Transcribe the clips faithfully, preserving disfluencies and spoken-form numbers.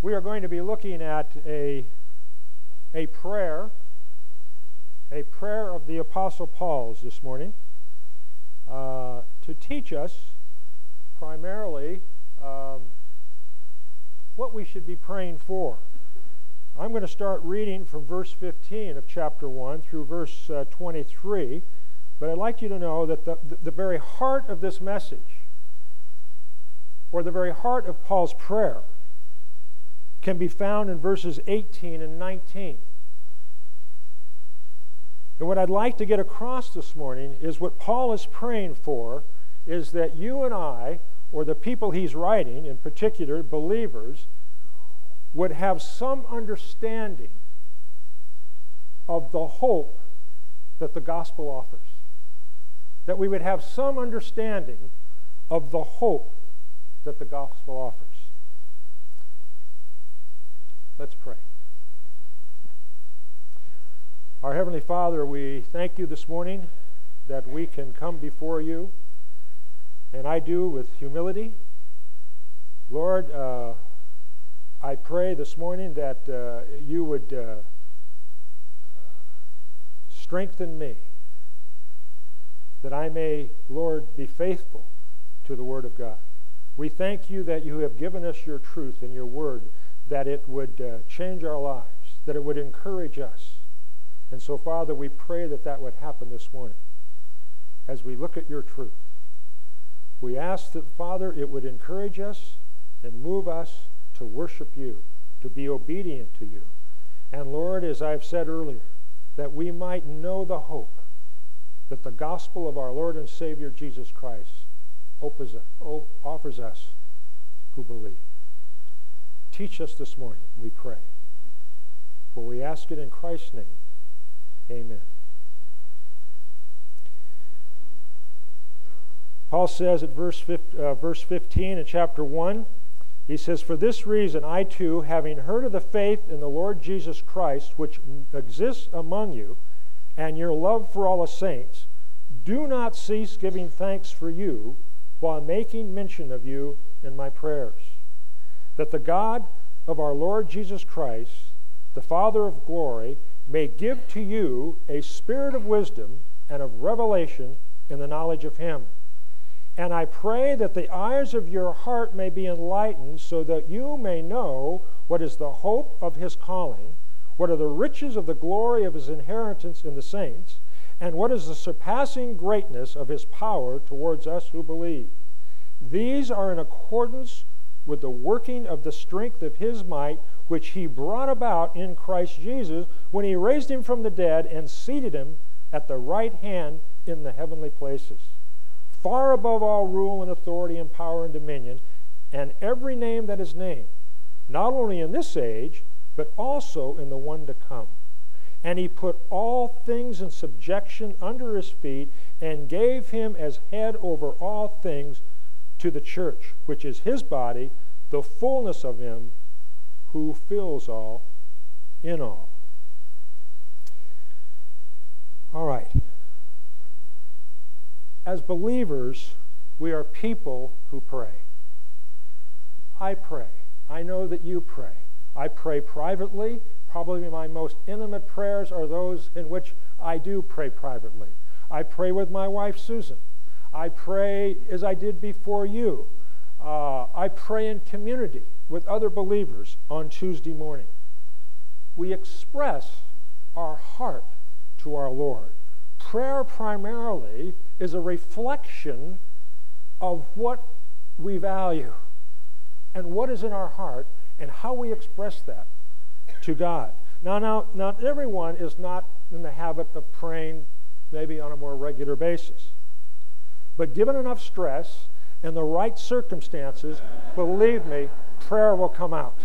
We are going to be looking at a, a prayer, a prayer of the Apostle Paul's this morning, uh, to teach us primarily um, what we should be praying for. I'm going to start reading from verse fifteen of chapter one through verse uh, twenty-three, but I'd like you to know that the, the, the very heart of this message, or the very heart of Paul's prayer, can be found in verses eighteen and nineteen. And what I'd like to get across this morning is what Paul is praying for is that you and I, or the people he's writing, in particular believers, would have some understanding of the hope that the gospel offers. That we would have some understanding of the hope that the gospel offers. Let's pray. Our Heavenly Father, we thank you this morning that we can come before you, and I do with humility. Lord, uh, I pray this morning that uh, you would uh, strengthen me, that I may, Lord, be faithful to the Word of God. We thank you that you have given us your truth and your Word, that it would uh, change our lives, that it would encourage us. And so, Father, we pray that that would happen this morning as we look at your truth. We ask that, Father, it would encourage us and move us to worship you, to be obedient to you. And Lord, as I've said earlier, that we might know the hope that the gospel of our Lord and Savior Jesus Christ offers us who believe. Teach us this morning, we pray. For we ask it in Christ's name. Amen. Paul says at verse fifteen in chapter one, he says, "For this reason I too, having heard of the faith in the Lord Jesus Christ, which exists among you, and your love for all the saints, do not cease giving thanks for you, while making mention of you in my prayers, that the God of our Lord Jesus Christ, the Father of glory, may give to you a spirit of wisdom and of revelation in the knowledge of him. And I pray that the eyes of your heart may be enlightened, so that you may know what is the hope of his calling, what are the riches of the glory of his inheritance in the saints, and what is the surpassing greatness of his power towards us who believe. These are in accordance with the working of the strength of his might, which he brought about in Christ Jesus when he raised him from the dead and seated him at the right hand in the heavenly places, far above all rule and authority and power and dominion, and every name that is named, not only in this age, but also in the one to come. And he put all things in subjection under his feet, and gave him as head over all things to the church, which is his body, the fullness of him who fills all in all." All right. As believers, we are people who pray. I pray. I know that you pray. I pray privately. Probably my most intimate prayers are those in which I do pray privately. I pray with my wife, Susan. I pray as I did before you. Uh, I pray in community with other believers on Tuesday morning. We express our heart to our Lord. Prayer primarily is a reflection of what we value and what is in our heart and how we express that to God. Now, now, not everyone is not in the habit of praying maybe on a more regular basis. But given enough stress and the right circumstances, believe me, prayer will come out.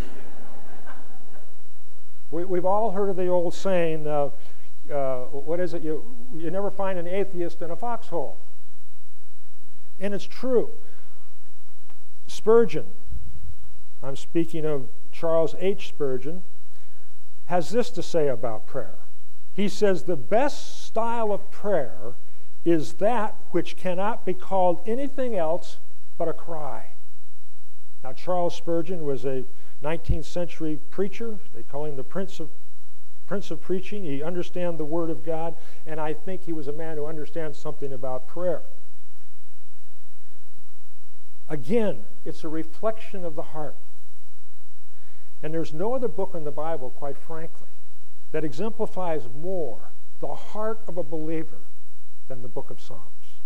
We, we've all heard of the old saying, uh, uh, what is it? You, you never find an atheist in a foxhole. And it's true. Spurgeon, I'm speaking of Charles H. Spurgeon, has this to say about prayer. He says, "The best style of prayer is that which cannot be called anything else but a cry." Now, Charles Spurgeon was a nineteenth century preacher. They call him the Prince of Prince of Preaching. He understands the Word of God, and I think he was a man who understands something about prayer. Again, it's a reflection of the heart. And there's no other book in the Bible, quite frankly, that exemplifies more the heart of a believer than the book of Psalms.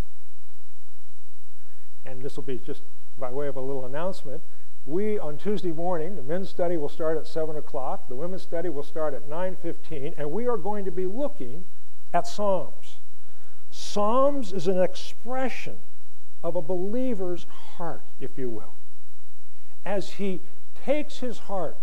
And this will be just by way of a little announcement. We, on Tuesday morning, the men's study will start at seven o'clock. The women's study will start at nine fifteen. And we are going to be looking at Psalms. Psalms is an expression of a believer's heart, if you will. As he takes his heart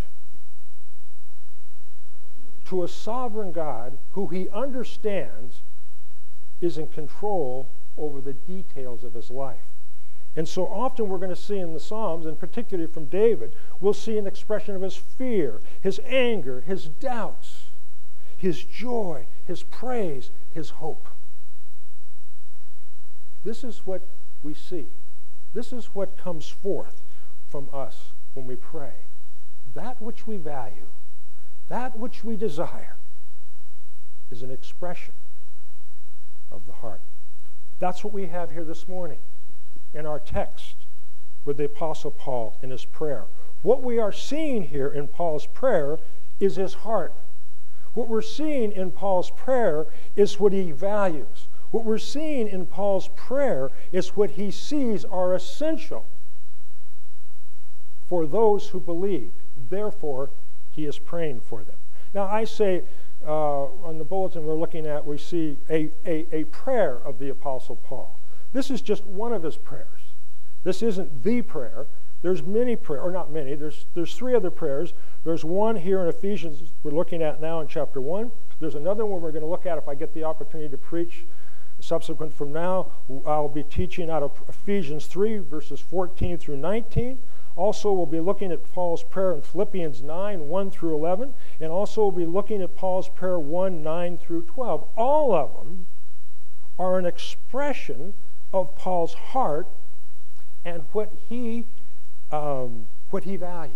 to a sovereign God who he understands is in control over the details of his life. And so often we're going to see in the Psalms, and particularly from David, we'll see an expression of his fear, his anger, his doubts, his joy, his praise, his hope. This is what we see. This is what comes forth from us when we pray. That which we value, that which we desire, is an expression of the heart. That's what we have here this morning in our text with the Apostle Paul in his prayer. What we are seeing here in Paul's prayer is his heart. What we're seeing in Paul's prayer is what he values. What we're seeing in Paul's prayer is what he sees are essential for those who believe. Therefore, he is praying for them. Now, I say uh, on the bulletin we're looking at, we see a, a, a prayer of the Apostle Paul. This is just one of his prayers. This isn't the prayer. There's many prayers, or not many. There's, there's three other prayers. There's one here in Ephesians we're looking at now in chapter one. There's another one we're going to look at if I get the opportunity to preach. Subsequent from now, I'll be teaching out of Ephesians three, verses fourteen through nineteen. Also, we'll be looking at Paul's prayer in Philippians nine, one through eleven. And also, we'll be looking at Paul's prayer one, nine through twelve. All of them are an expression of Paul's heart and what he, um, what he values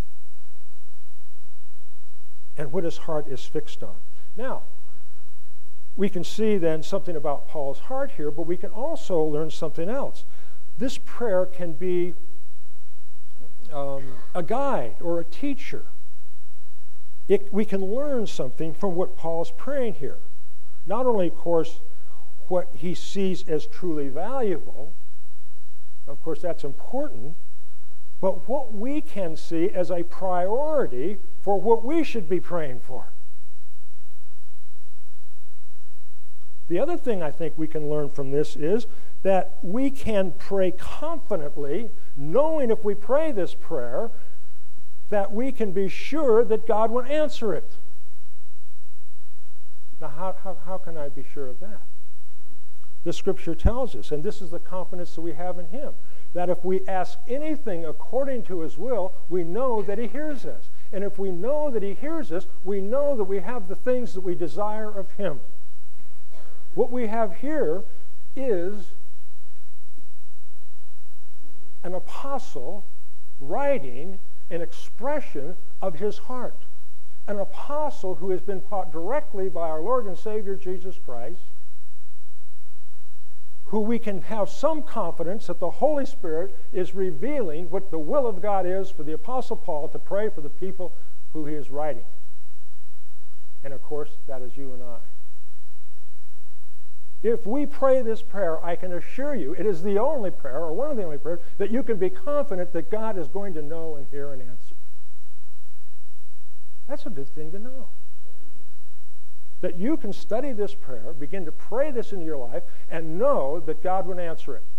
and what his heart is fixed on. Now, we can see then something about Paul's heart here, but we can also learn something else. This prayer can be um, a guide or a teacher. It, we can learn something from what Paul's praying here. Not only, of course, what he sees as truly valuable, of course that's important, but what we can see as a priority for what we should be praying for. The other thing I think we can learn from this is that we can pray confidently, knowing if we pray this prayer, that we can be sure that God will answer it. Now, how, how, how can I be sure of that? The Scripture tells us, and this is the confidence that we have in Him, that if we ask anything according to His will, we know that He hears us. And if we know that He hears us, we know that we have the things that we desire of Him. What we have here is an apostle writing an expression of his heart. An apostle who has been taught directly by our Lord and Savior Jesus Christ, who we can have some confidence that the Holy Spirit is revealing what the will of God is for the Apostle Paul to pray for the people who he is writing. And of course, that is you and I. If we pray this prayer, I can assure you it is the only prayer, or one of the only prayers, that you can be confident that God is going to know and hear and answer. That's a good thing to know. That you can study this prayer, begin to pray this in your life, and know that God will answer it.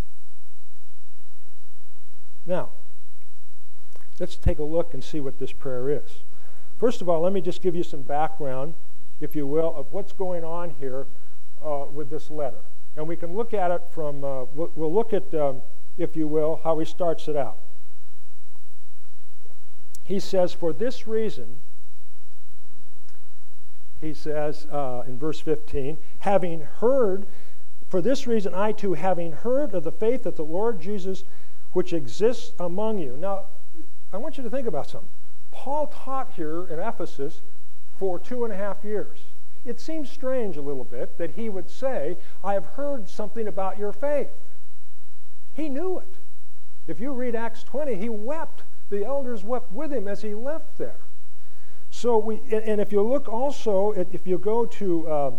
Now, let's take a look and see what this prayer is. First of all, let me just give you some background, if you will, of what's going on here uh, with this letter. And we can look at it from, uh, we'll, we'll look at, um, if you will, how he starts it out. He says, for this reason, he says uh, in verse fifteen, having heard, for this reason I too, having heard of the faith of the Lord Jesus, which exists among you. Now, I want you to think about something. Paul taught here in Ephesus for two and a half years. It seems strange a little bit that he would say, I have heard something about your faith. He knew it. If you read Acts twenty, he wept. The elders wept with him as he left there. So we, and if you look also, at, if you go to, um,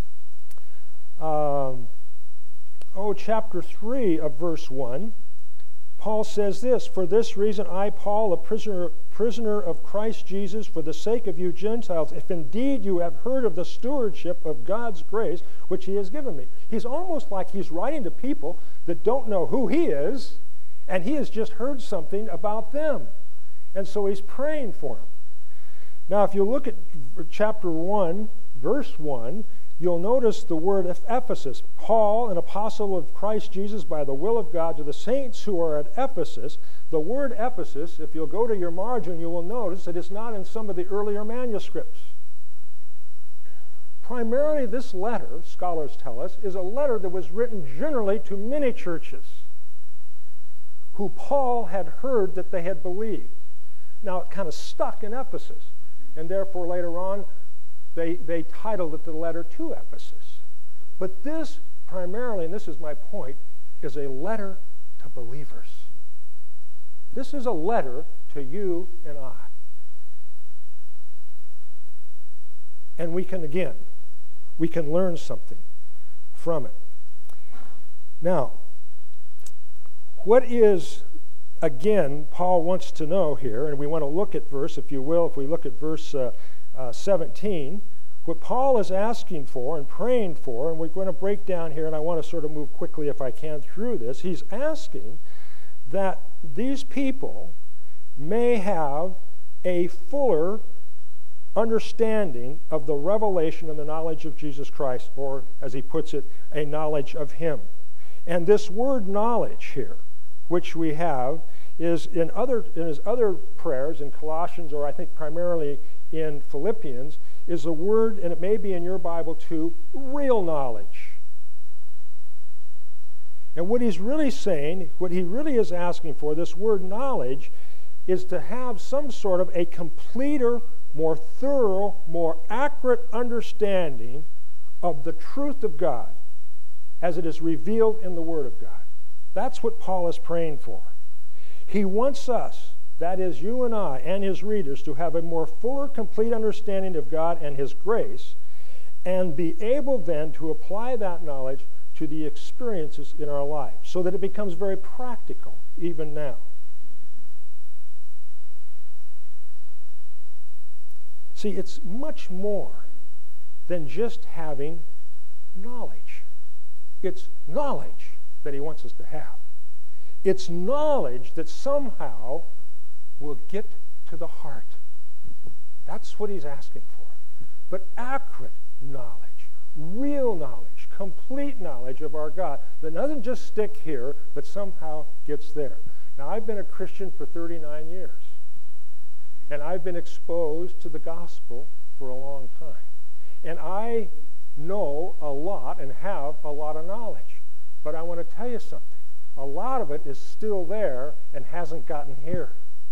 um, oh, chapter three of verse one, Paul says this, for this reason I, Paul, a prisoner, prisoner of Christ Jesus, for the sake of you Gentiles, if indeed you have heard of the stewardship of God's grace, which he has given me. He's almost like he's writing to people that don't know who he is, and he has just heard something about them. And so he's praying for them. Now, if you look at chapter one, verse one, you'll notice the word Ephesus. Paul, an apostle of Christ Jesus by the will of God, to the saints who are at Ephesus. The word Ephesus, if you'll go to your margin, you will notice that it's not in some of the earlier manuscripts. Primarily, this letter, scholars tell us, is a letter that was written generally to many churches who Paul had heard that they had believed. Now, it kind of stuck in Ephesus, and therefore later on, They, they titled it the letter to Ephesus. But this primarily, and this is my point, is a letter to believers. This is a letter to you and I. And we can, again, we can learn something from it. Now, what is, again, Paul wants to know here, and we want to look at verse, if you will, if we look at verse uh, Uh, seventeen, what Paul is asking for and praying for, and we're going to break down here, and I want to sort of move quickly if I can through this. He's asking that these people may have a fuller understanding of the revelation and the knowledge of Jesus Christ, or as he puts it, a knowledge of him. And this word knowledge here, which we have, is in other in his other prayers in Colossians, or I think primarily in Philippians, is a word, and it may be in your Bible too, real knowledge. And what he's really saying, what he really is asking for, this word knowledge, is to have some sort of a completer, more thorough, more accurate understanding of the truth of God as it is revealed in the Word of God. That's what Paul is praying for. He wants us, that is you and I and his readers, to have a more fuller, complete understanding of God and his grace, and be able then to apply that knowledge to the experiences in our life, so that it becomes very practical even now. See, it's much more than just having knowledge. It's knowledge that he wants us to have. It's knowledge that somehow will get to the heart. That's what he's asking for. But accurate knowledge, real knowledge, complete knowledge of our God that doesn't just stick here, but somehow gets there. Now, I've been a Christian for thirty-nine years, and I've been exposed to the gospel for a long time. And I know a lot and have a lot of knowledge. But I want to tell you something. A lot of it is still there and hasn't gotten here.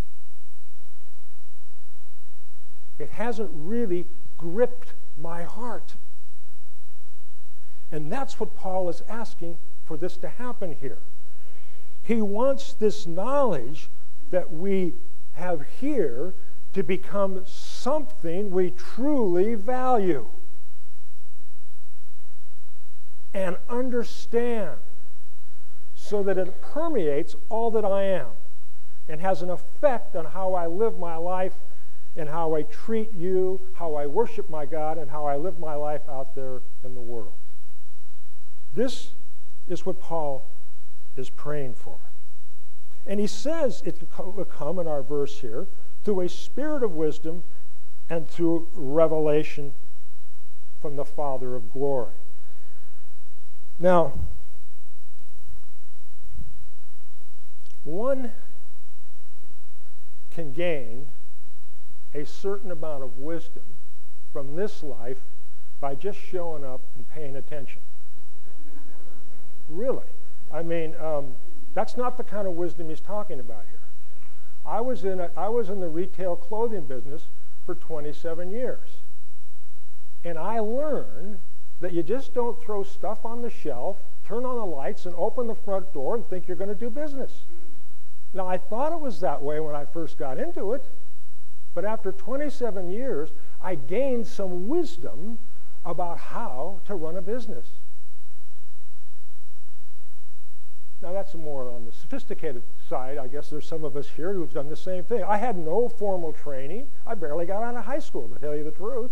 It hasn't really gripped my heart. And that's what Paul is asking for this to happen here. He wants this knowledge that we have here to become something we truly value and understand, so that it permeates all that I am and has an effect on how I live my life and how I treat you, how I worship my God, and how I live my life out there in the world. This is what Paul is praying for. And he says it will come in our verse here through a spirit of wisdom and through revelation from the Father of glory. Now, one can gain a certain amount of wisdom from this life by just showing up and paying attention. Really. I mean, um, that's not the kind of wisdom he's talking about here. I was in a, I was in the retail clothing business for twenty-seven years. And I learned that you just don't throw stuff on the shelf, turn on the lights, and open the front door and think you're going to do business. Now, I thought it was that way when I first got into it, but after twenty-seven years, I gained some wisdom about how to run a business. Now, that's more on the sophisticated side. I guess there's some of us here who've done the same thing. I had no formal training. I barely got out of high school, to tell you the truth.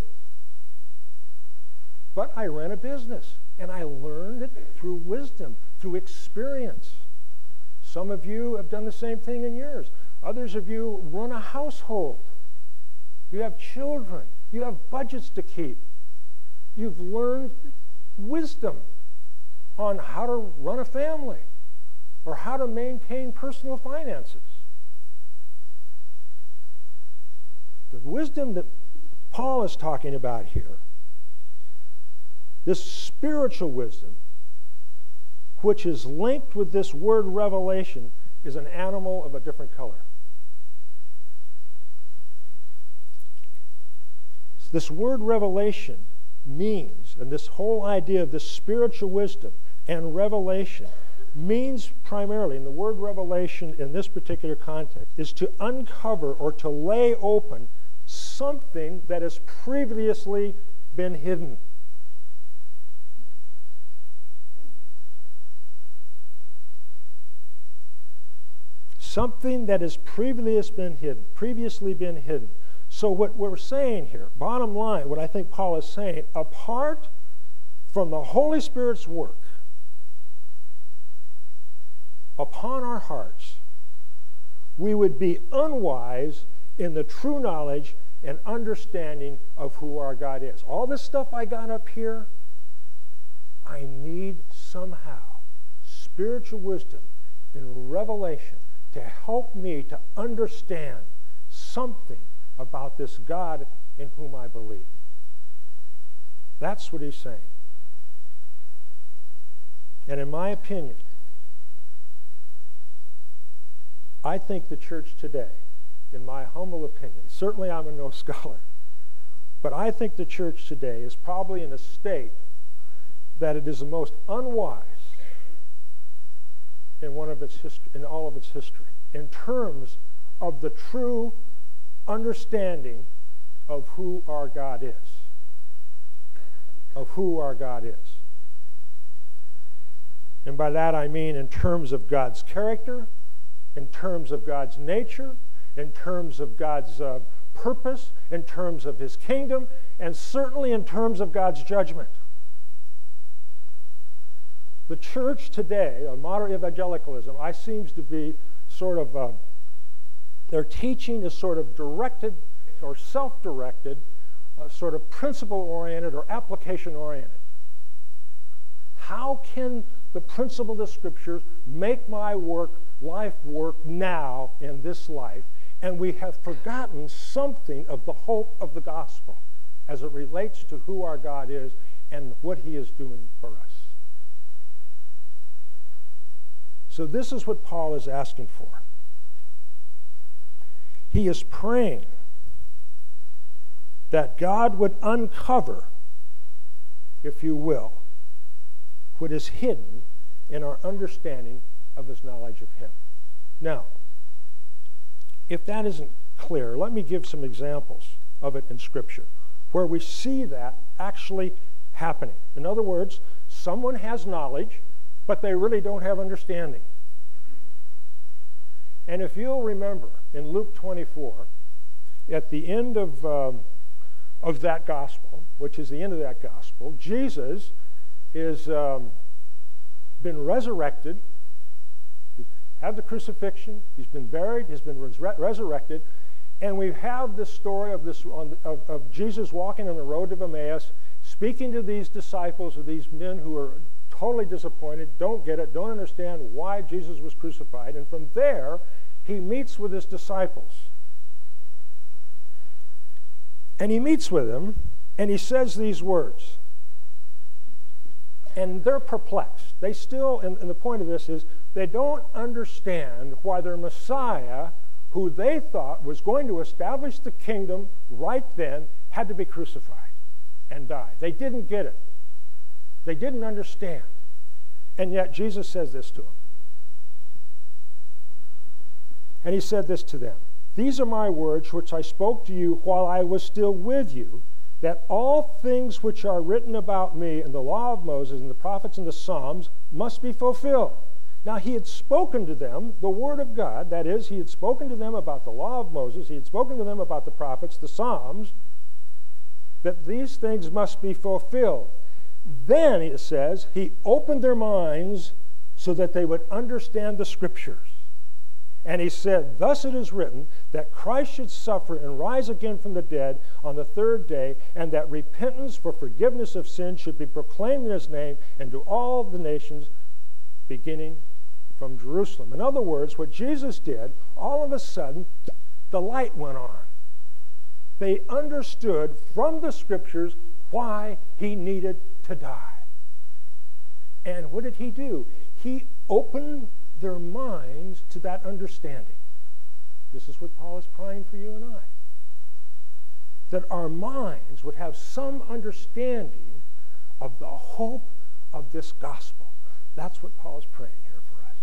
But I ran a business, and I learned it through wisdom, through experience. Some of you have done the same thing in yours. Others of you run a household. You have children. You have budgets to keep. You've learned wisdom on how to run a family or how to maintain personal finances. The wisdom that Paul is talking about here, this spiritual wisdom, which is linked with this word revelation, is an animal of a different color. This word revelation means, and this whole idea of this spiritual wisdom and revelation means primarily, and the word revelation in this particular context, is to uncover or to lay open something that has previously been hidden. Something that has previously been hidden, previously been hidden. So what we're saying here, bottom line, what I think Paul is saying, apart from the Holy Spirit's work upon our hearts, we would be unwise in the true knowledge and understanding of who our God is. All this stuff I got up here, I need somehow spiritual wisdom and revelation to help me to understand something about this God in whom I believe. That's what he's saying. And in my opinion, I think the church today, in my humble opinion, certainly I'm a no scholar, but I think the church today is probably in a state that it is the most unwise in one of its history, in all of its history, in terms of the true understanding of who our God is. Of who our God is. And by that I mean in terms of God's character, in terms of God's nature, in terms of God's uh, purpose, in terms of his kingdom, and certainly in terms of God's judgment. The church today, on modern evangelicalism, I seems to be sort of, uh, their teaching is sort of directed or self-directed, uh, sort of principle-oriented or application-oriented. How can the principle of the Scriptures make my work, life work now in this life? And we have forgotten something of the hope of the gospel as it relates to who our God is and what he is doing for us. So this is what Paul is asking for. He is praying that God would uncover, if you will, what is hidden in our understanding of his knowledge of him. Now, if that isn't clear, let me give some examples of it in Scripture where we see that actually happening. In other words, someone has knowledge, but they really don't have understanding. And if you'll remember, in Luke twenty-four, at the end of, um, of that gospel, which is the end of that gospel, Jesus is um, been resurrected. He's had the crucifixion. He's been buried. He's been res- resurrected. And we have this story of, this, on the, of, of Jesus walking on the road to Emmaus, speaking to these disciples, or these men who are totally disappointed, don't get it, don't understand why Jesus was crucified. And from there, he meets with his disciples. And he meets with them, and he says these words. And they're perplexed. They still, and, and the point of this is, they don't understand why their Messiah who they thought was going to establish the kingdom right then, had to be crucified and die. They didn't get it. They didn't understand. And yet Jesus says this to them. And he said this to them, "These are my words which I spoke to you while I was still with you, that all things which are written about me in the law of Moses and the prophets and the Psalms must be fulfilled." Now he had spoken to them the word of God. That is, he had spoken to them about the law of Moses. He had spoken to them about the prophets, the Psalms, that these things must be fulfilled. Then, it says, he opened their minds so that they would understand the Scriptures. And he said, "Thus it is written, that Christ should suffer and rise again from the dead on the third day, and that repentance for forgiveness of sins should be proclaimed in his name, and to all the nations, beginning from Jerusalem." In other words, what Jesus did, all of a sudden, the light went on. They understood from the Scriptures why he needed to die. And what did he do? He opened their minds to that understanding. This is what Paul is praying for you and I. That our minds would have some understanding of the hope of this gospel. That's what Paul is praying here for us.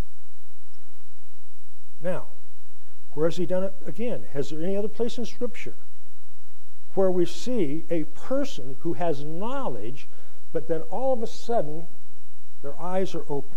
Now, where has he done it again? Has there any other place in Scripture where we see a person who has knowledge, but then all of a sudden their eyes are open?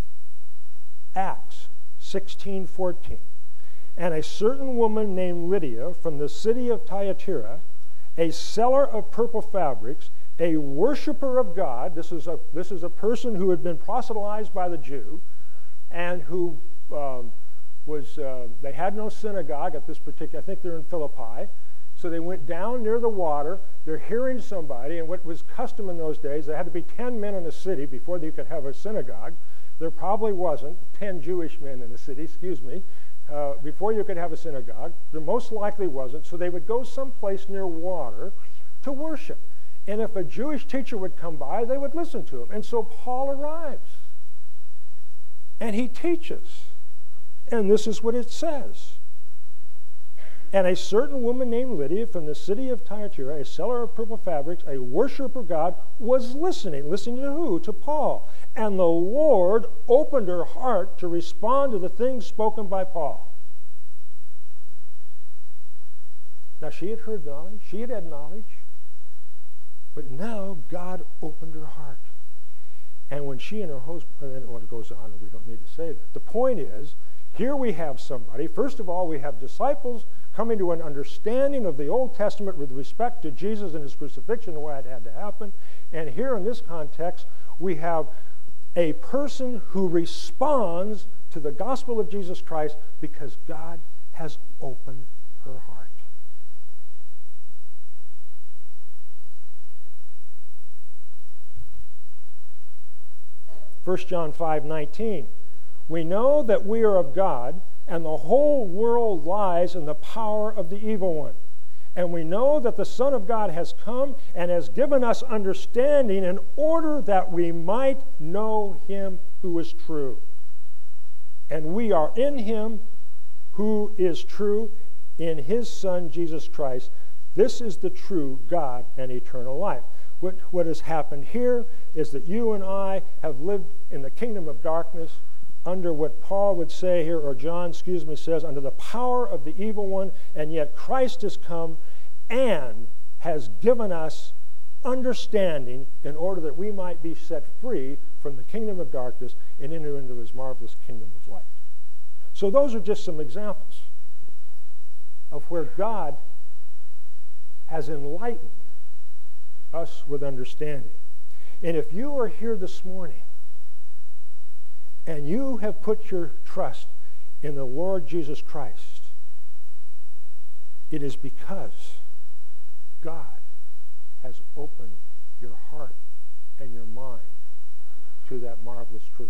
Acts sixteen fourteen. "And a certain woman named Lydia from the city of Thyatira, a seller of purple fabrics, a worshiper of God," this is a, this is a person who had been proselytized by the Jew, and who um, was, uh, they had no synagogue at this particular, I think they're in Philippi, so they went down near the water, they're hearing somebody, and what was custom in those days, there had to be ten men in a city before you could have a synagogue. There probably wasn't ten Jewish men in the city, excuse me, uh, before you could have a synagogue. There most likely wasn't, so they would go someplace near water to worship. And if a Jewish teacher would come by, they would listen to him. And so Paul arrives, and he teaches. And this is what it says. "And a certain woman named Lydia from the city of Thyatira, a seller of purple fabrics, a worshiper of God, was listening." Listening to who? To Paul. "And the Lord opened her heart to respond to the things spoken by Paul." Now, she had heard knowledge. She had had knowledge. But now God opened her heart. And when she and her husband, and when it goes on, we don't need to say that. The point is, here we have somebody, first of all, we have disciples coming to an understanding of the Old Testament with respect to Jesus and his crucifixion and why it had to happen. And here in this context, we have a person who responds to the gospel of Jesus Christ because God has opened her heart. First John five nineteen. "We know that we are of God, and the whole world lies in the power of the evil one. And we know that the Son of God has come and has given us understanding in order that we might know him who is true. And we are in him who is true, in his Son, Jesus Christ. This is the true God and eternal life." What, what has happened here is that you and I have lived in the kingdom of darkness under what Paul would say here, or John, excuse me, says, under the power of the evil one, and yet Christ has come and has given us understanding in order that we might be set free from the kingdom of darkness and enter into his marvelous kingdom of light. So those are just some examples of where God has enlightened us with understanding. And if you are here this morning and you have put your trust in the Lord Jesus Christ, it is because God has opened your heart and your mind to that marvelous truth.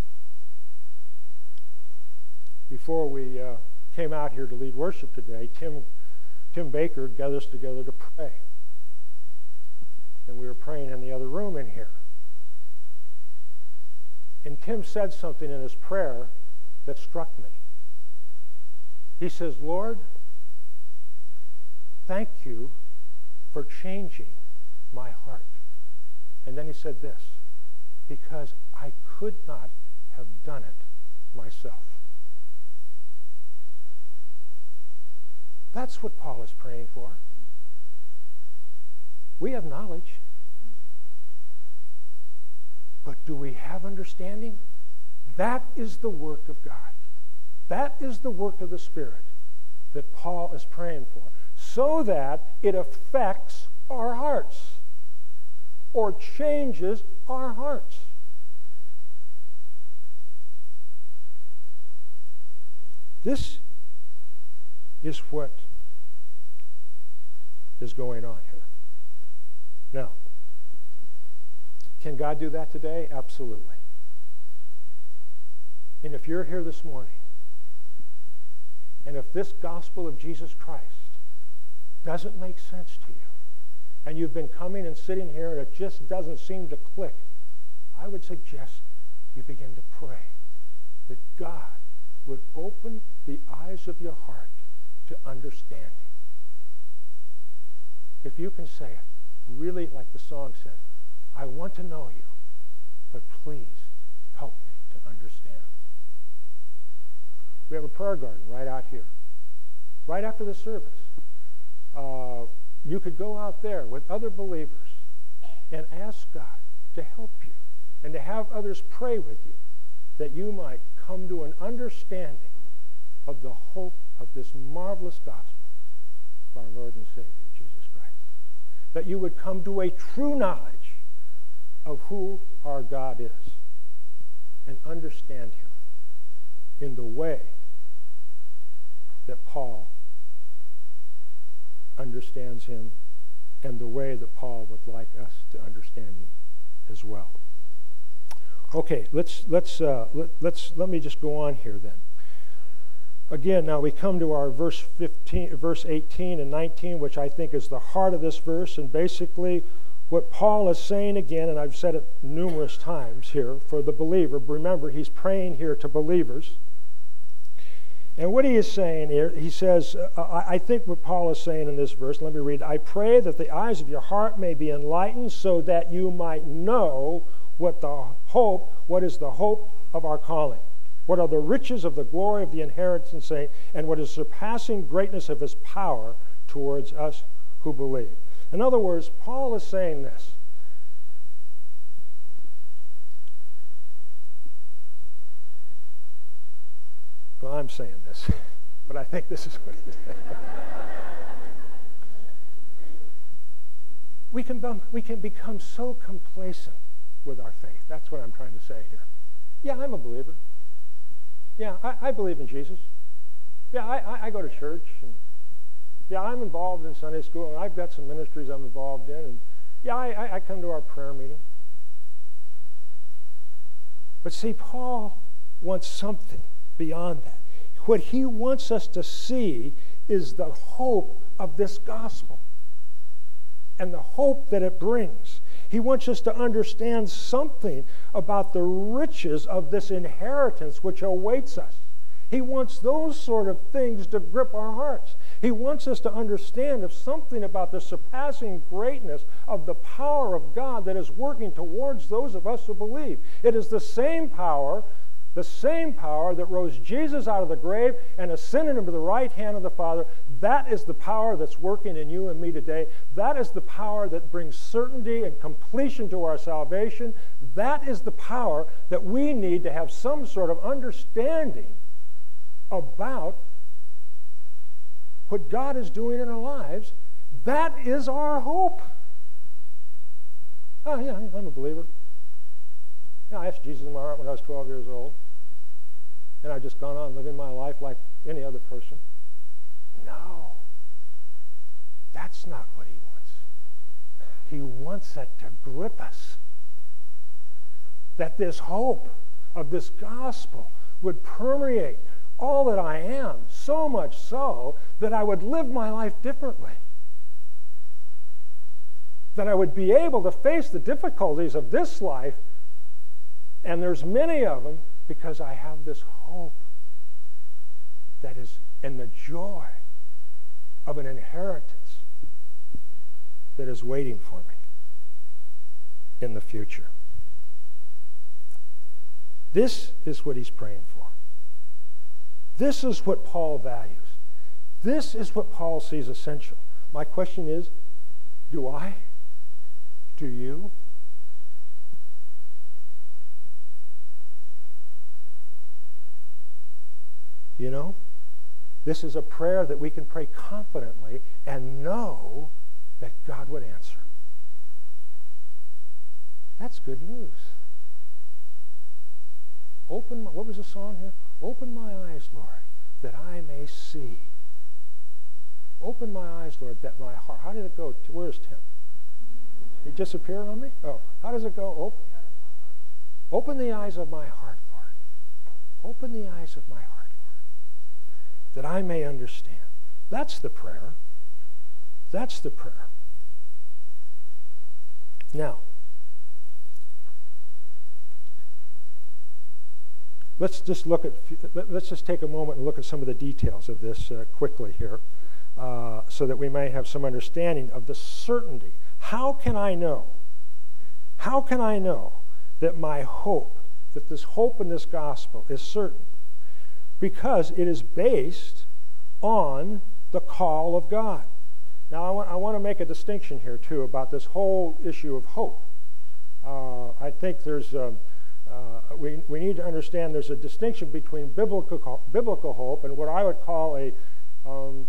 Before we uh, came out here to lead worship today, Tim, Tim Baker gathered us together to pray. And we were praying in the other room in here. And Tim said something in his prayer that struck me. He says, Lord, thank you for changing my heart. And then he said this, because I could not have done it myself. That's what Paul is praying for. We have knowledge. But do we have understanding? That is the work of God. That is the work of the Spirit that Paul is praying for, so that it affects our hearts or changes our hearts. This is what is going on here. Now, can God do that today? Absolutely. And if you're here this morning, and if this gospel of Jesus Christ doesn't make sense to you, and you've been coming and sitting here and it just doesn't seem to click, I would suggest you begin to pray that God would open the eyes of your heart to understanding. If you can say it, really like the song says, I want to know you, but please help me to understand. We have a prayer garden right out here. Right after the service, uh, you could go out there with other believers and ask God to help you and to have others pray with you that you might come to an understanding of the hope of this marvelous gospel of our Lord and Savior, Jesus Christ. That you would come to a true knowledge of who our God is and understand him in the way that Paul understands him and the way that Paul would like us to understand him as well. Okay, let's let's uh, let, let's let me just go on here then. Again, now we come to our verse fifteen, verse eighteen and nineteen, which I think is the heart of this verse, and basically what Paul is saying again, and I've said it numerous times here for the believer. Remember, he's praying here to believers. And what he is saying here, he says, uh, I think what Paul is saying in this verse, let me read, I pray that the eyes of your heart may be enlightened so that you might know what the hope, what is the hope of our calling, what are the riches of the glory of the inheritance saint, and what is surpassing greatness of his power towards us who believe. In other words, Paul is saying this. Well, I'm saying this, but I think this is what he's saying. we can be, we can become so complacent with our faith. That's what I'm trying to say here. Yeah, I'm a believer. Yeah, I, I believe in Jesus. Yeah, I, I, I go to church. And yeah, I'm involved in Sunday school, and I've got some ministries I'm involved in. And yeah, I, I come to our prayer meeting. But see, Paul wants something beyond that. What he wants us to see is the hope of this gospel and the hope that it brings. He wants us to understand something about the riches of this inheritance which awaits us. He wants those sort of things to grip our hearts. He wants us to understand of something about the surpassing greatness of the power of God that is working towards those of us who believe. It is the same power, the same power that rose Jesus out of the grave and ascended him to the right hand of the Father. That is the power that's working in you and me today. That is the power that brings certainty and completion to our salvation. That is the power that we need to have some sort of understanding about what God is doing in our lives. That is our hope. Oh, yeah, I'm a believer. Yeah, I asked Jesus in my heart when I was twelve years old. And I've just gone on living my life like any other person. No. That's not what he wants. He wants that to grip us. That this hope of this gospel would permeate all that I am, so much so that I would live my life differently. That I would be able to face the difficulties of this life, and there's many of them, because I have this hope. that is, and the joy of an inheritance that is waiting for me in the future. This is what he's praying for. This is what Paul values. This is what Paul sees essential. My question is, do I? Do you? You know, this is a prayer that we can pray confidently and know that God would answer. That's good news. Open my, what was the song here? Open my eyes, Lord, that I may see. Open my eyes, Lord, that my heart. How did it go? Where's Tim? He disappeared on me? Oh, how does it go? Open, open the eyes of my heart, Lord. Open the eyes of my heart, Lord, that I may understand. That's the prayer. That's the prayer. Now, let's just look at. Let's just take a moment and look at some of the details of this uh, quickly here, uh, so that we may have some understanding of the certainty. How can I know? How can I know that my hope, that this hope in this gospel is certain? Because it is based on the call of God. Now, I want, I want to make a distinction here, too, about this whole issue of hope. Uh, I think there's, um, uh, we, we need to understand there's a distinction between biblical, biblical hope and what I would call a, um,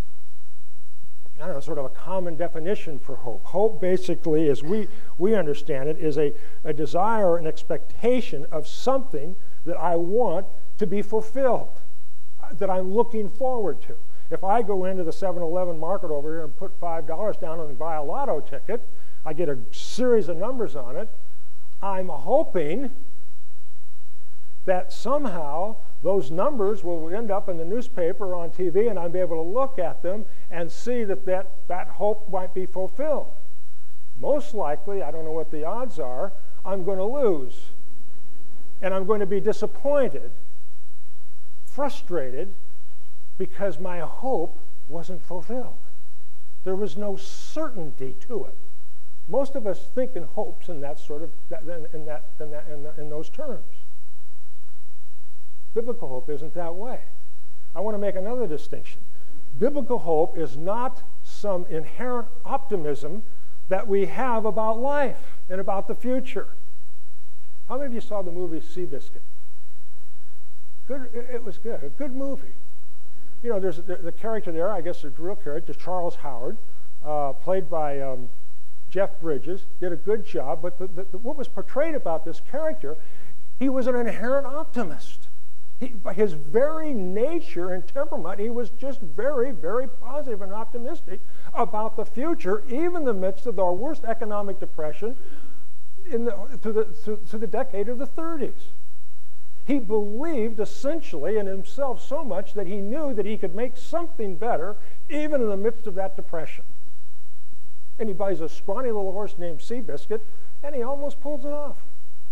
I don't know, sort of a common definition for hope. Hope, basically, as we, we understand it, is a, a desire, an expectation of something that I want to be fulfilled, that I'm looking forward to. If I go into the seven eleven market over here and put five dollars down and buy a lotto ticket, I get a series of numbers on it, I'm hoping that somehow those numbers will end up in the newspaper or on T V and I'll be able to look at them and see that that, that hope might be fulfilled. Most likely, I don't know what the odds are, I'm going to lose. And I'm going to be disappointed, frustrated, because my hope wasn't fulfilled. There was no certainty to it. Most of us think in hopes in that sort of in that in that in, in those terms. Biblical hope isn't that way. I want to make another distinction. Biblical hope is not some inherent optimism that we have about life and about the future. How many of you saw the movie Seabiscuit? Good. It was good. A good movie. You know, there's the, the character there, I guess the real character, Charles Howard, uh, played by um, Jeff Bridges, did a good job, but the, the, the, what was portrayed about this character, he was an inherent optimist. He, by his very nature and temperament, he was just very, very positive and optimistic about the future, even in the midst of our worst economic depression in the, through, the, through, through the decade of the thirties. He believed essentially in himself so much that he knew that he could make something better even in the midst of that depression. And he buys a scrawny little horse named Seabiscuit, and he almost pulls it off.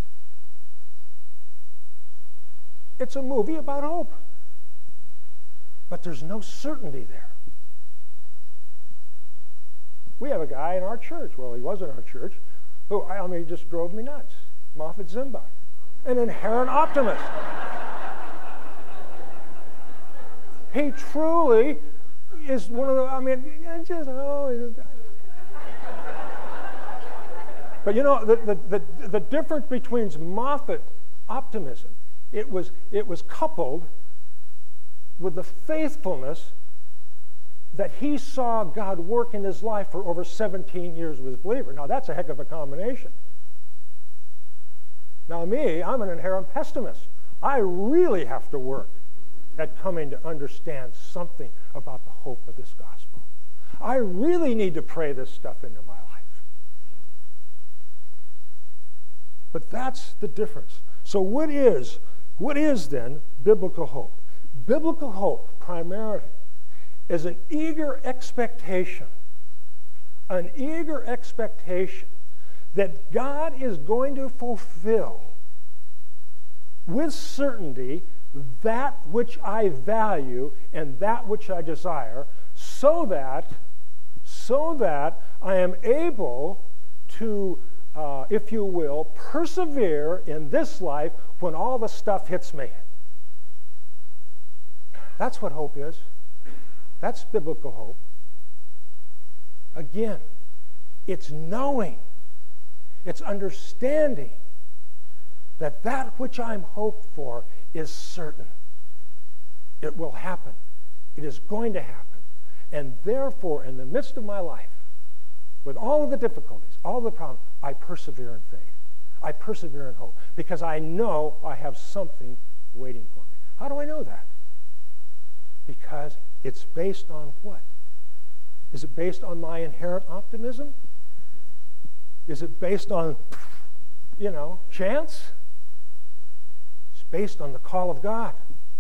It's a movie about hope. But there's no certainty there. We have a guy in our church, well, he was in our church, who, I mean, he just drove me nuts. Moffat Zimba. An inherent optimist. He truly is one of the, I mean, just, oh. But you know, the, the, the, the difference between Moffat optimism, it was, it was coupled with the faithfulness that he saw God work in his life for over seventeen years with a believer. Now, that's a heck of a combination. Now me, I'm an inherent pessimist. I really have to work at coming to understand something about the hope of this gospel. I really need to pray this stuff into my life. But that's the difference. So what is, what is then biblical hope? Biblical hope, primarily, is an eager expectation, an eager expectation that God is going to fulfill with certainty that which I value and that which I desire, so that, so that I am able to, uh, if you will, persevere in this life when all the stuff hits me. That's what hope is. That's biblical hope. Again, it's knowing, it's understanding that that which I'm hoped for is certain. It will happen. It is going to happen. And therefore, in the midst of my life, with all of the difficulties, all the problems, I persevere in faith. I persevere in hope because I know I have something waiting for me. How do I know that? Because it's based on what? Is it based on my inherent optimism? Is it based on, you know, chance? It's based on the call of God.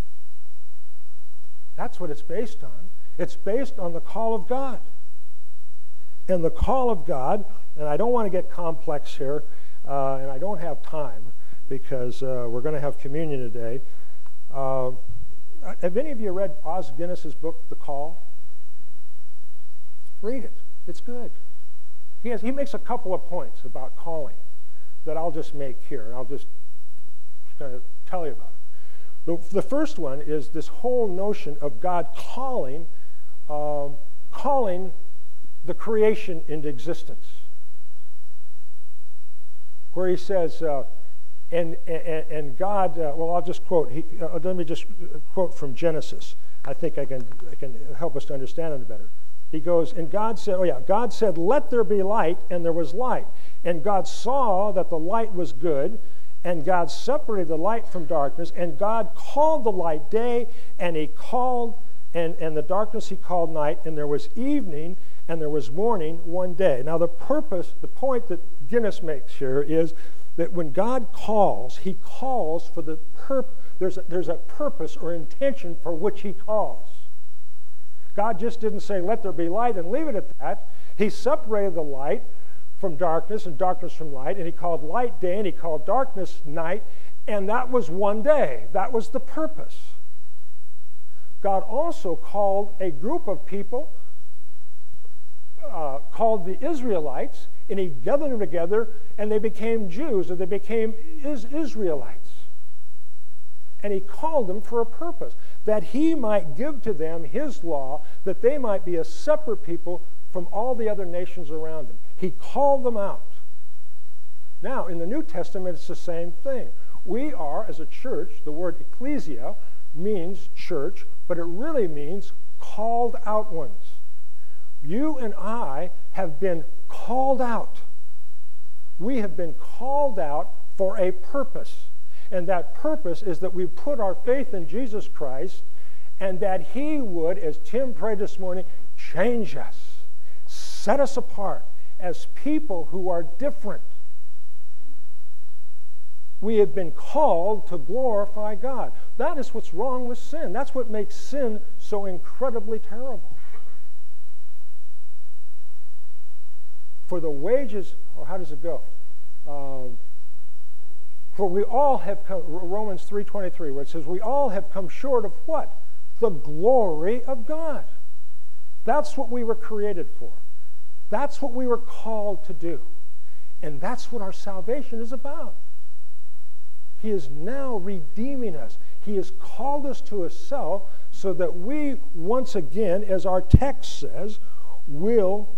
That's what it's based on. It's based on the call of God. And the call of God, and I don't want to get complex here, uh, and I don't have time because uh, we're going to have communion today. Uh, have any of you read Os Guinness's book, The Call? Read it. It's good. He, has, he makes a couple of points about calling that I'll just make here, and I'll just kind of tell you about it. The, the first one is this whole notion of God calling, um, calling the creation into existence. Where he says, uh, and, and, and God, uh, well, I'll just quote, he, uh, let me just quote from Genesis. I think I can, I can help us to understand it better. He goes, and God said, oh yeah, God said, let there be light, and there was light. And God saw that the light was good, and God separated the light from darkness, and God called the light day, and he called, and, and the darkness he called night, and there was evening, and there was morning one day. Now the purpose, the point that Guinness makes here is that when God calls, he calls for the purpose, there's a, there's a purpose or intention for which he calls. God just didn't say, let there be light and leave it at that. He separated the light from darkness and darkness from light, and he called light day and he called darkness night, and that was one day. That was the purpose. God also called a group of people, uh, called the Israelites, and he gathered them together, and they became Jews, or they became is Israelites. And he called them for a purpose, that he might give to them his law, that they might be a separate people from all the other nations around them. He called them out. Now, in the New Testament, it's the same thing. We are, as a church, the word ecclesia means church, but it really means called out ones. You and I have been called out. We have been called out for a purpose. And that purpose is that we put our faith in Jesus Christ and that he would, as Tim prayed this morning, change us, set us apart as people who are different. We have been called to glorify God. That is what's wrong with sin. That's what makes sin so incredibly terrible. For the wages, or how does it go? Uh, For we all have come, Romans three twenty-three, where it says, we all have come short of what? The glory of God. That's what we were created for. That's what we were called to do. And that's what our salvation is about. He is now redeeming us. He has called us to himself so that we, once again, as our text says, will,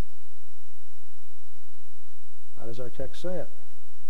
how does our text say it?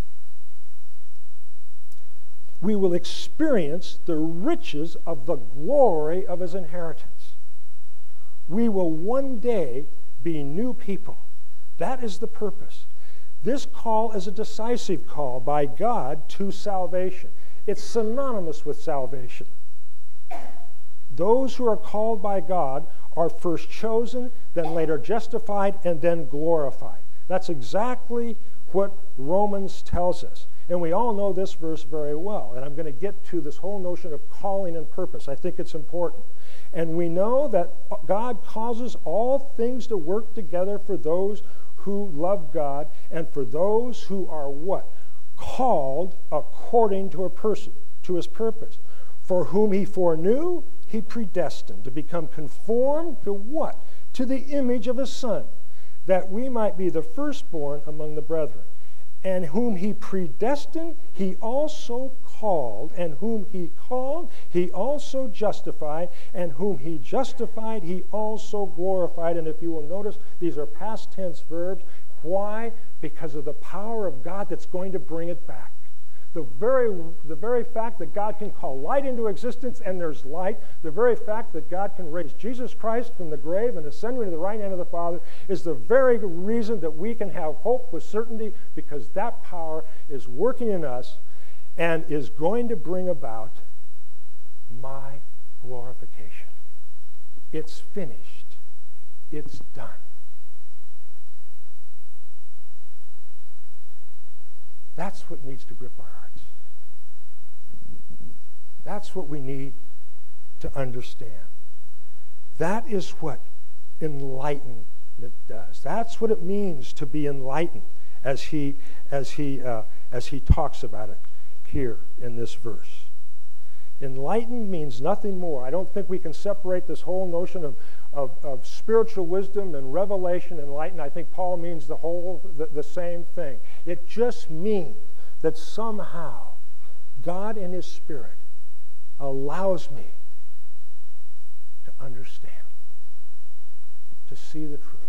We will experience the riches of the glory of his inheritance. We will one day be new people. That is the purpose. This call is a decisive call by God to salvation. It's synonymous with salvation. Those who are called by God are first chosen, then later justified, and then glorified. That's exactly what Romans tells us. And we all know this verse very well. And I'm going to get to this whole notion of calling and purpose. I think it's important. And we know that God causes all things to work together for those who love God and for those who are what? Called according to a person, to his purpose. For whom he foreknew, he predestined to become conformed to what? To the image of his Son, that we might be the firstborn among the brethren. And whom he predestined, he also called. And whom he called, he also justified. And whom he justified, he also glorified. And if you will notice, these are past tense verbs. Why? Because of the power of God that's going to bring it back. The very, the very fact that God can call light into existence and there's light, the very fact that God can raise Jesus Christ from the grave and ascend him to the right hand of the Father is the very reason that we can have hope with certainty, because that power is working in us and is going to bring about my glorification. It's finished. It's done. That's what needs to grip our hearts. That's what we need to understand. That is what enlightenment does. That's what it means to be enlightened, as he as he uh, as he talks about it here in this verse. Enlightened means nothing more. I don't think we can separate this whole notion of, of, of spiritual wisdom and revelation and enlightened. I think Paul means the whole, the, the same thing. It just means that somehow God in his Spirit allows me to understand, to see the truth.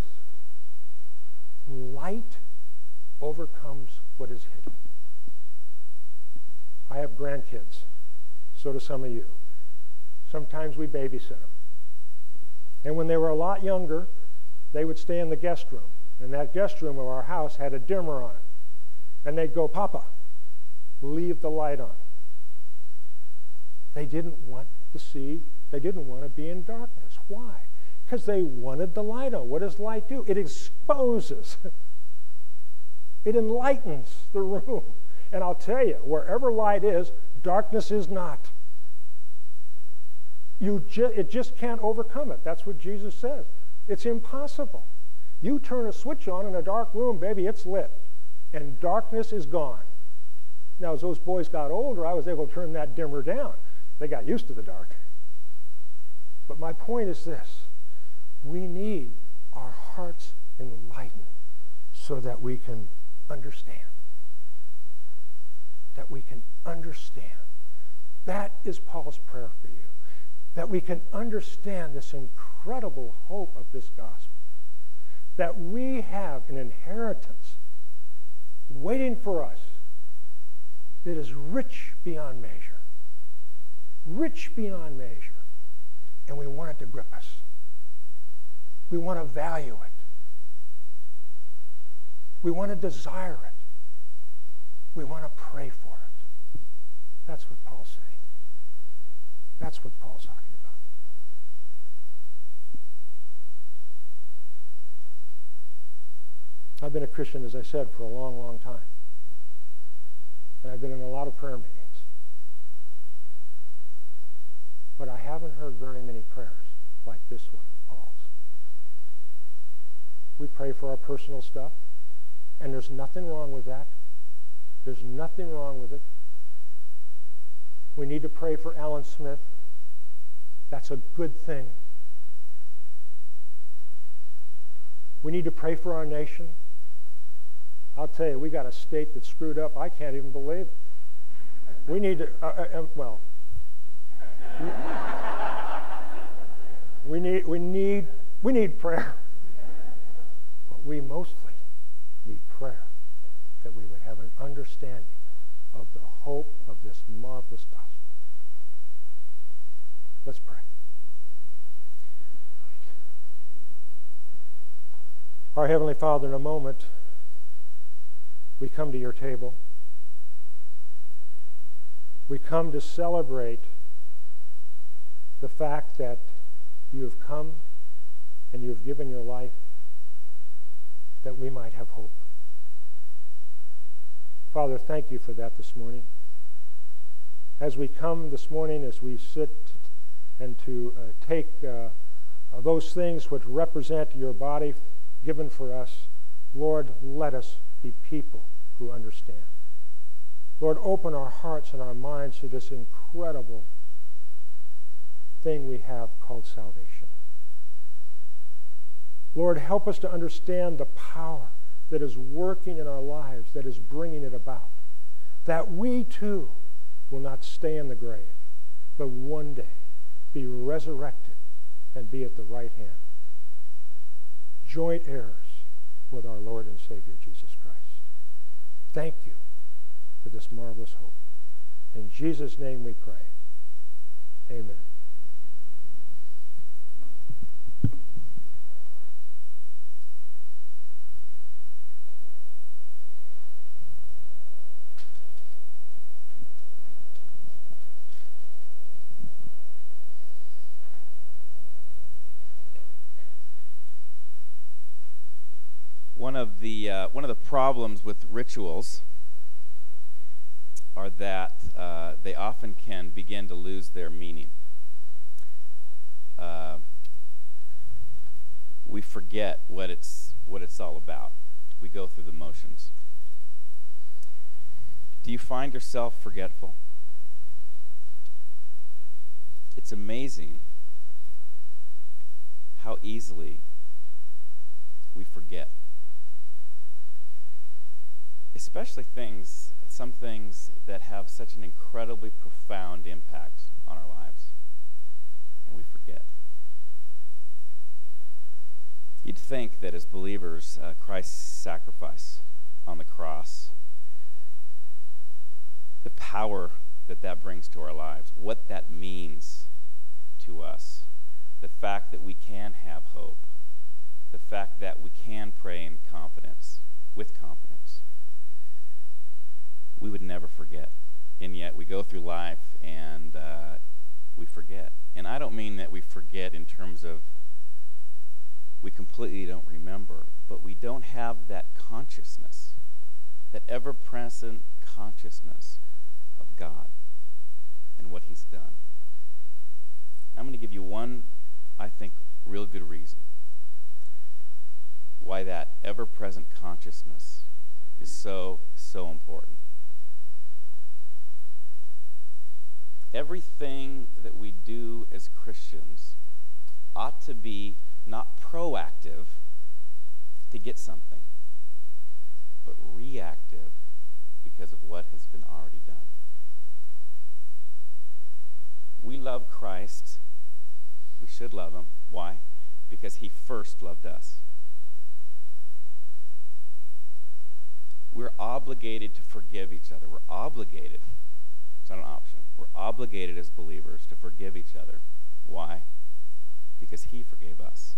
Light overcomes what is hidden. I have grandkids. So do some of you. Sometimes we babysit them. And when they were a lot younger, they would stay in the guest room. And that guest room of our house had a dimmer on it. And they'd go, "Papa, leave the light on." They didn't want to see, they didn't want to be in darkness. Why? Because they wanted the light on. What does light do? It exposes. It enlightens the room. And I'll tell you, wherever light is, darkness is not. You ju- it just can't overcome it. That's what Jesus says. It's impossible. You turn a switch on in a dark room, baby, it's lit. And darkness is gone. Now, as those boys got older, I was able to turn that dimmer down. They got used to the dark. But my point is this. We need our hearts enlightened so that we can understand. That we can understand. That is Paul's prayer for you. That we can understand this incredible hope of this gospel. That we have an inheritance waiting for us that is rich beyond measure. Rich beyond measure. And we want it to grip us. We want to value it. We want to desire it. We want to pray for it. That's what Paul's saying. That's what Paul's talking about. I've been a Christian, as I said, for a long, long time. And I've been in a lot of prayer meetings. But I haven't heard very many prayers like this one, Paul's. We pray for our personal stuff, and there's nothing wrong with that. There's nothing wrong with it. We need to pray for Alan Smith. That's a good thing. We need to pray for our nation. I'll tell you, we got a state that's screwed up. I can't even believe it. We need to, uh, uh, well, we need, we need, we need prayer. But we mostly need prayer, that we would have an understanding of the hope of this marvelous gospel. Let's pray. Our Heavenly Father, in a moment, we come to your table. We come to celebrate the fact that you have come and you have given your life that we might have hope. Father, thank you for that this morning. As we come this morning, as we sit and to uh, take uh, uh, those things which represent your body given for us, Lord, let us be people who understand. Lord, open our hearts and our minds to this incredible thing we have called salvation. Lord, help us to understand the power that is working in our lives, that is bringing it about, that we too will not stay in the grave, but one day be resurrected and be at the right hand, joint heirs with our Lord and Savior Jesus Christ. Thank you for this marvelous hope. In Jesus' name we pray. Amen. One of the uh, one of the problems with rituals are that uh, they often can begin to lose their meaning. Uh, we forget what it's what it's all about. We go through the motions. Do you find yourself forgetful? It's amazing how easily we forget. Especially things, some things that have such an incredibly profound impact on our lives, and we forget. You'd think that as believers, uh, Christ's sacrifice on the cross, the power that that brings to our lives, what that means to us, the fact that we can have hope, the fact that we can pray in confidence, with confidence, we would never forget. And yet we go through life and uh, we forget. And I don't mean that we forget in terms of we completely don't remember, but we don't have that consciousness, that ever-present consciousness of God and what He's done. I'm going to give you one, I think, real good reason why that ever-present consciousness is so, so important. Everything that we do as Christians ought to be not proactive to get something, but reactive because of what has been already done. We love Christ. We should love Him. Why? Because He first loved us. We're obligated to forgive each other. We're obligated. It's not an option. We're obligated as believers to forgive each other. Why? Because He forgave us.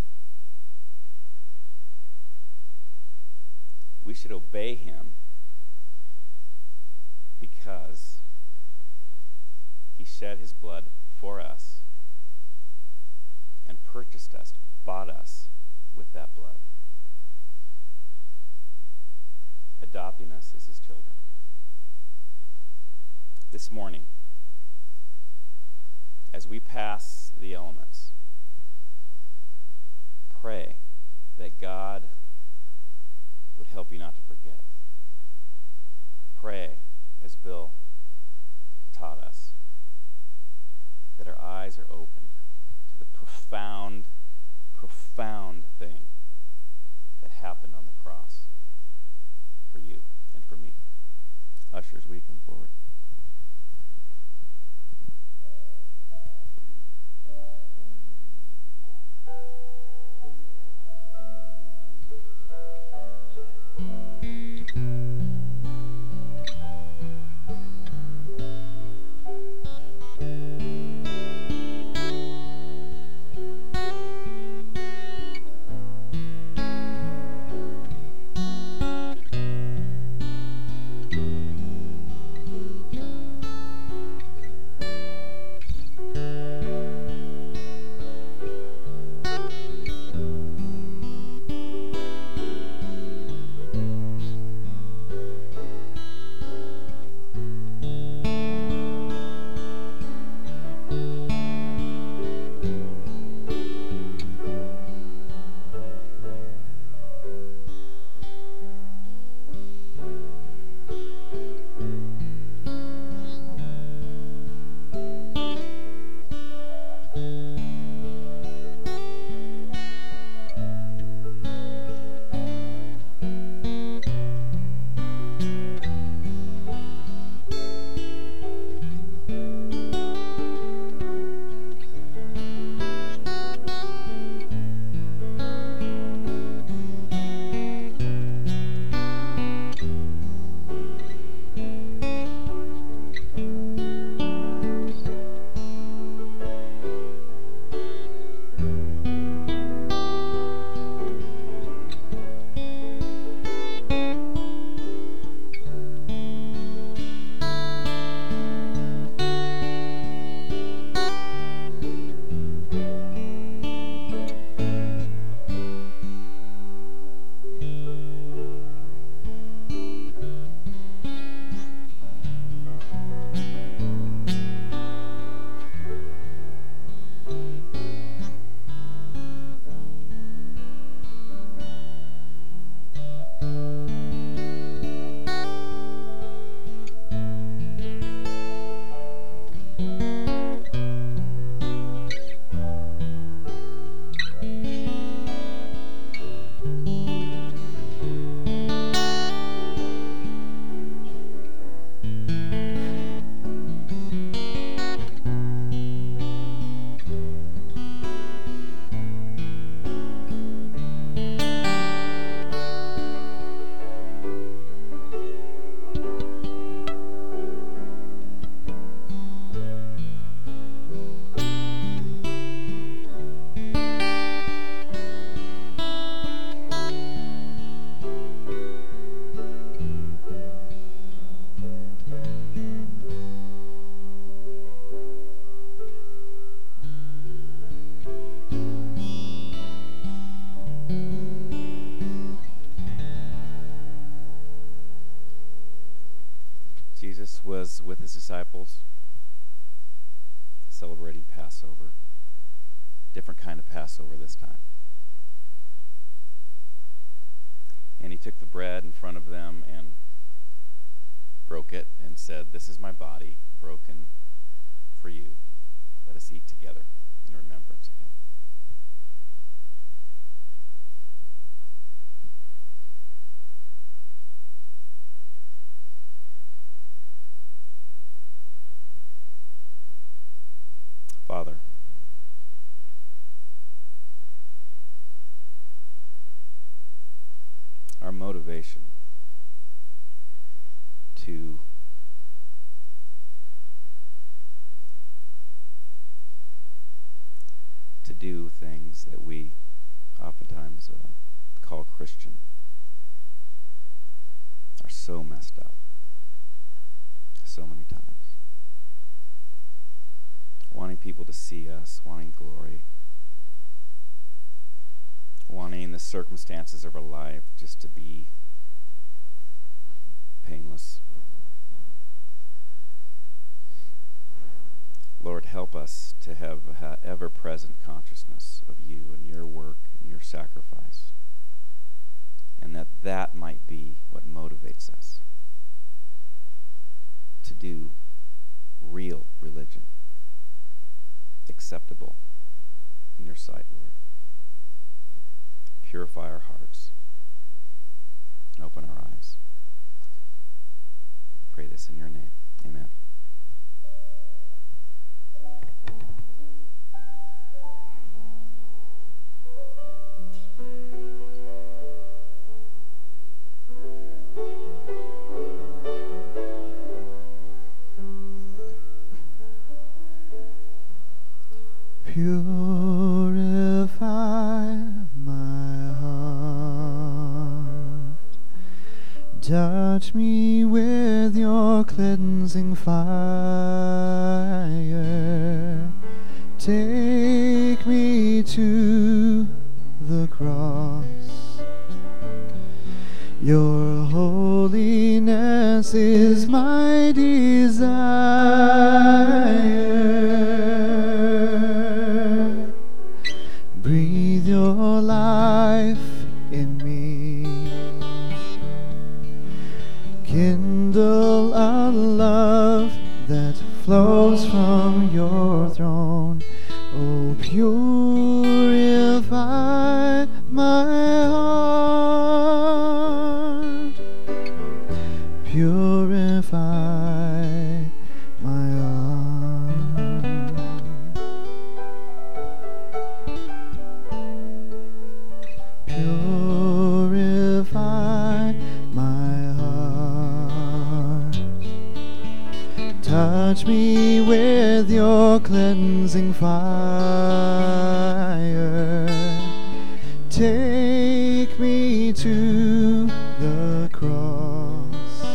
We should obey Him because He shed His blood for us and purchased us, bought us with that blood, adopting us as His children. This morning, as we pass the elements, pray that God would help you not to forget. Pray, as Bill taught us, that our eyes are opened to the profound, profound thing that happened on the cross for you and for me. Ushers, will you come forward? was with his disciples, celebrating Passover. Different kind of Passover this time. And he took the bread in front of them and broke it and said, "This is my body broken for you. Let us eat together in remembrance of him." Father, our motivation to to do things that we oftentimes uh, call Christian are so messed up so many times. Wanting people to see us, wanting glory, wanting the circumstances of our life just to be painless. Lord, help us to have a ever-present consciousness of you and your work and your sacrifice, and that that might be what motivates us to do real religion, acceptable in your sight, Lord. Purify our hearts and open our eyes. Pray this in your name. Amen. Purify my heart, touch me with your cleansing fire, take me to the cross. Your holiness is my desire. Breathe your life in me. Kindle a love that flows from your throne. Oh, purify my heart. Purify my heart. Purify my heart. Touch me with your cleansing fire. Take me to the cross.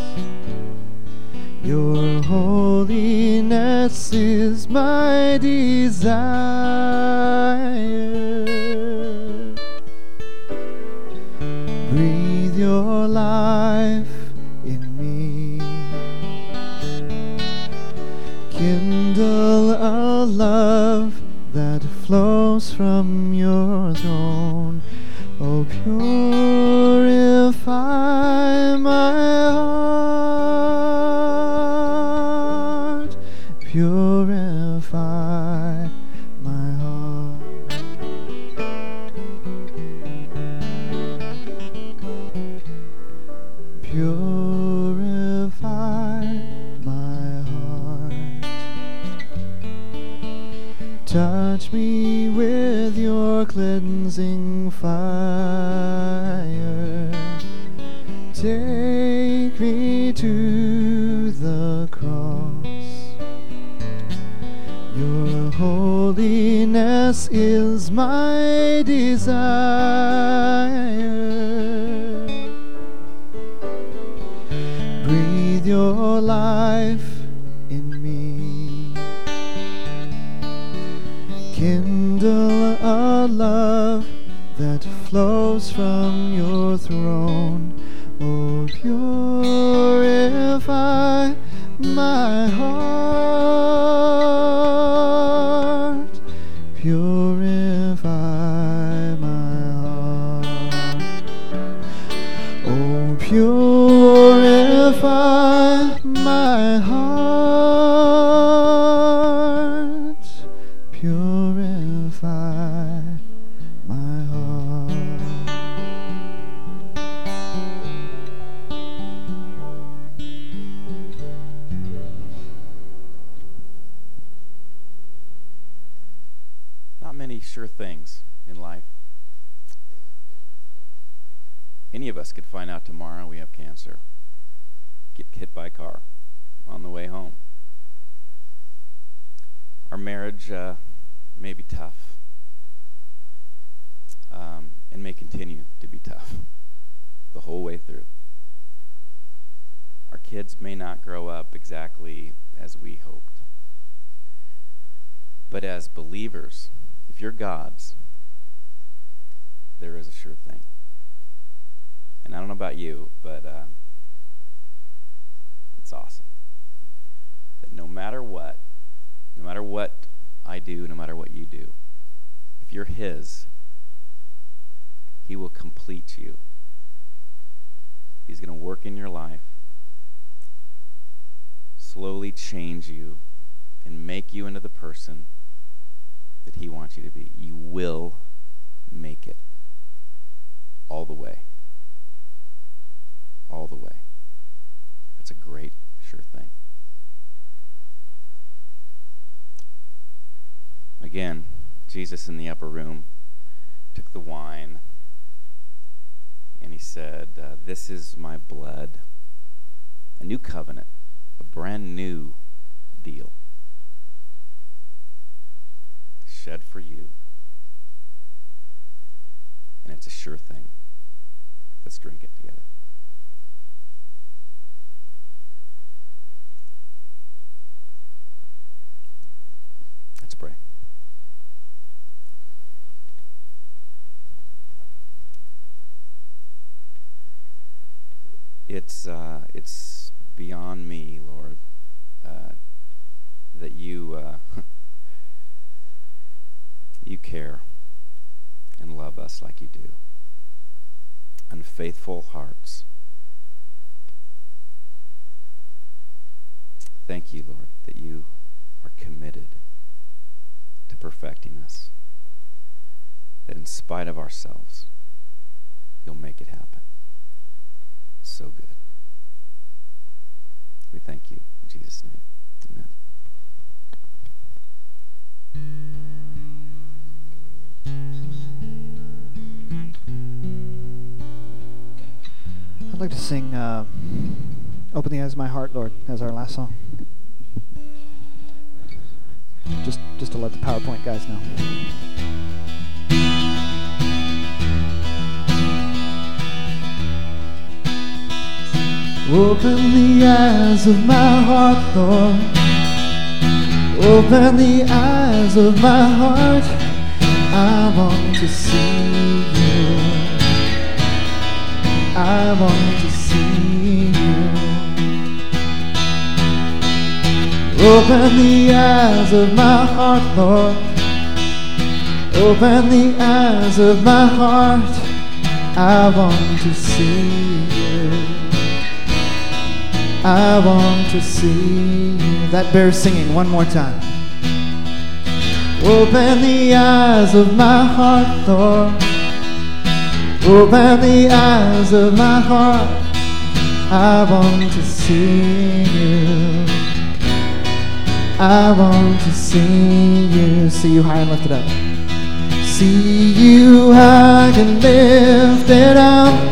Your holiness is my desire. Breathe your life in me. Kindle a love that flows from your throne. Oh, purify my heart. Purify my heart. Purify my heart. Touch me with your cleansing fire. Take me to the cross. Your holiness is my desire. Breathe your life in me. Kindle a love that flows from your throne. Oh, purify my Purify my heart. Purify my heart. Not many sure things in life. Any of us could find out tomorrow we have cancer, get hit by a car on the way home. Our marriage uh, may be tough um, and may continue to be tough the whole way through. Our kids may not grow up exactly as we hoped. But as believers, if you're God's, there is a sure thing. And I don't know about you, but uh, it's awesome that no matter what, no matter what I do, no matter what you do, if you're His, He will complete you. He's going to work in your life, slowly change you, and make you into the person that He wants you to be. You will make it all the way. All the way. That's a great, sure thing. Again, Jesus in the upper room took the wine and He said, uh, this is my blood, a new covenant, a brand new deal, shed for you. And it's a sure thing. Let's drink it together. Let's pray. It's uh, it's beyond me, Lord, uh, that you uh, you care and love us like you do. Unfaithful hearts. Thank you, Lord, that you are committed to perfecting us, that in spite of ourselves, you'll make it happen. So good. We thank you in Jesus' name. Amen. I'd like to sing uh, Open the Eyes of My Heart, Lord, as our last song. Just, just to let the PowerPoint guys know. Open the eyes of my heart, Lord. Open the eyes of my heart. I want to see you. I want to see you. Open the eyes of my heart, Lord. Open the eyes of my heart. I want to see you. I want to see you. That bears singing one more time. Open the eyes of my heart, Lord. Open the eyes of my heart. I want to see you. I want to see you. See you high and lifted up. See you high and lifted up,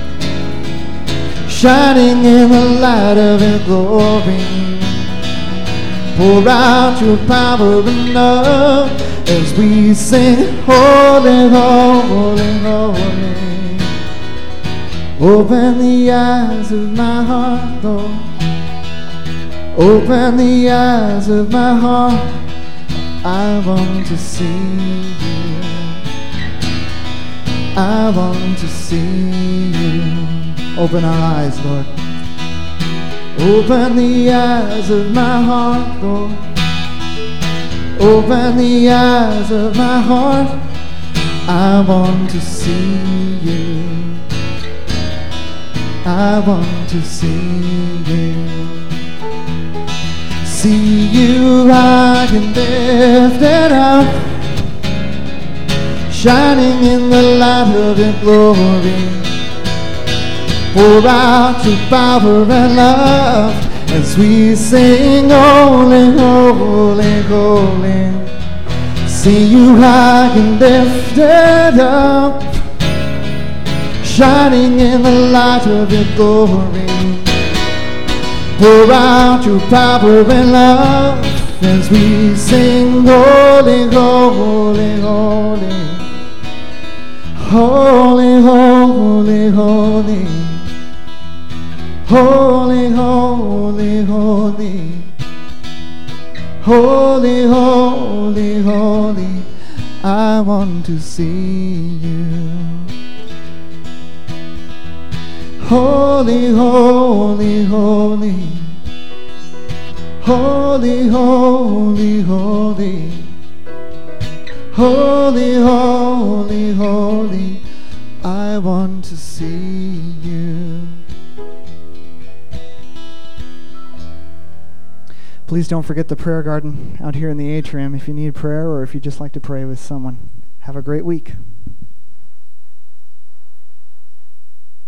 shining in the light of your glory. Pour out your power and love as we sing, holy, holy, holy. Open the eyes of my heart, Lord. Open the eyes of my heart. I want to see you. I want to see you. Open our eyes, Lord. Open the eyes of my heart, Lord. Open the eyes of my heart. I want to see you. I I want to see you. See you high and lifted up, shining in the light of your glory. Pour out your power and love as we sing, holy, holy, holy. See you high and lifted up, shining in the light of your glory. Pour out your power and love as we sing, holy, holy, holy. Holy, holy, holy. Holy, holy, holy. Holy, holy, holy. I want to see you. Holy, holy, holy. Holy, holy, holy. Holy, holy, holy. I want to see you. Please don't forget the prayer garden out here in the atrium if you need prayer or if you just like to pray with someone. Have a great week.